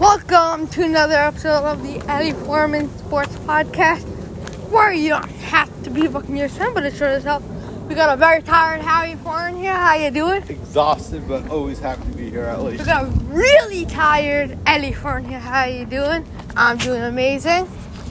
Welcome to another episode of the Eddie Foreman Sports Podcast, where you don't have to be fucking your son, but it sure as hell. We got a very tired Howie Foreman here. How you doing? Exhausted, but always happy to be here at least. We got a really tired Eddie Foreman here. How you doing? I'm doing amazing.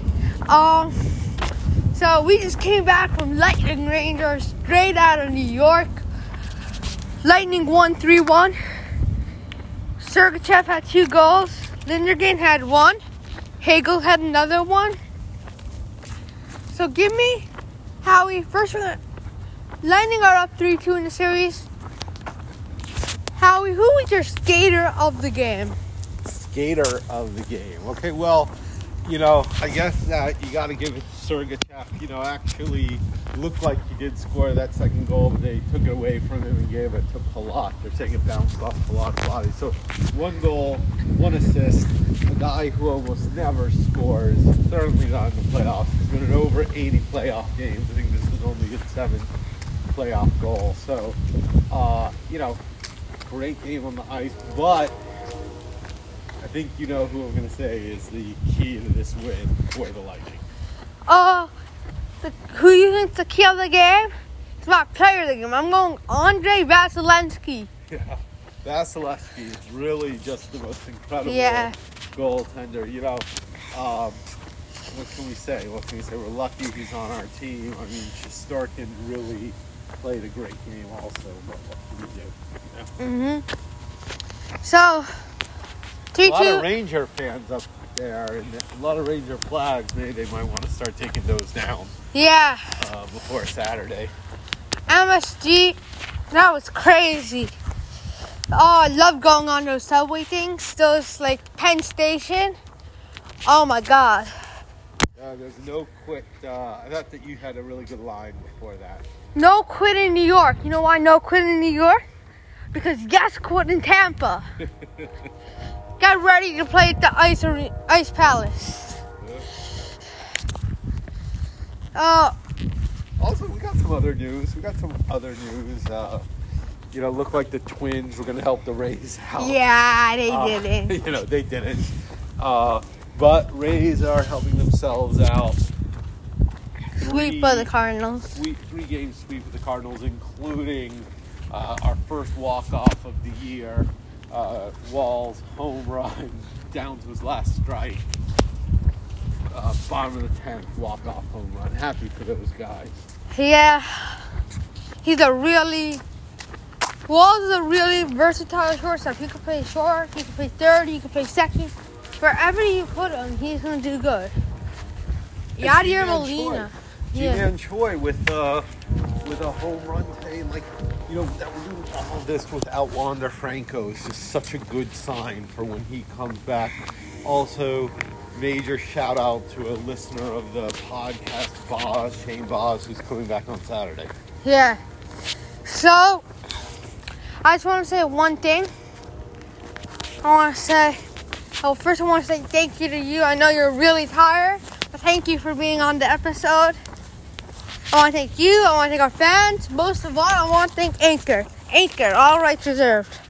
So we just came back from Lightning Rangers, straight out of New York. Lightning won 3-1. Sergachev had 2 goals. Lindergan had 1. Hagel had another 1. So give me Howie. First, Lightning are up 3-2 in the series. Howie, who was your skater of the game? Skater of the game. Okay, well, I guess that you got to give it to Sergachev. Actually looked like he did score that second goal, but they took it away from him and gave it to Palat. They're saying it bounced off Palat's body. So 1 goal, 1 assist. A guy who almost never scores, certainly not in the playoffs. He's been in over 80 playoff games. I think this is only his 7th playoff goal. So, great game on the ice, but I think you know who I'm going to say is the key to this win for the Lightning. Who you think's the key of the game? It's my player of the game. I'm going Andrei Vasilevskiy. Yeah, Vasilevskiy is really just the most incredible goaltender. What can we say? We're lucky he's on our team. I mean, Shesterkin really played a great game also, but what can we do? So, 3-2. A lot of Ranger fans up there, and a lot of Ranger flags. Maybe they might want to start taking those down. Yeah. Before Saturday. MSG, that was crazy. Oh, I love going on those subway things. Those, Penn Station. Oh, my God. There's no quit. I thought that you had a really good line before that. No quit in New York. You know why no quit in New York? Because yes quit in Tampa. Got ready to play at the Ice Palace. Also, we got some other news. Looked like the Twins were going to help the Rays out. Yeah, they didn't. They didn't. But Rays are helping themselves out. Sweep of the Cardinals. 3-game sweep of the Cardinals, including our first walk-off of the year. Wall's home run down to his last strike. Bottom of the 10th walk-off home run. Happy for those guys. Yeah. Wall's is a really versatile shortstop. He can play short, he can play third, he can play second. Wherever you put him, he's going to do good. Yadier Molina. Ji-Man Choi with a home run today. That we're doing all of this without Wander Franco is just such a good sign for when he comes back. Also, major shout out to a listener of the podcast, Shane Boz, who's coming back on Saturday. Yeah. So, I just want to say one thing. First I want to say thank you to you. I know you're really tired, but thank you for being on the episode. I want to thank you. I want to thank our fans. Most of all, I want to thank Anchor. Anchor, all rights reserved.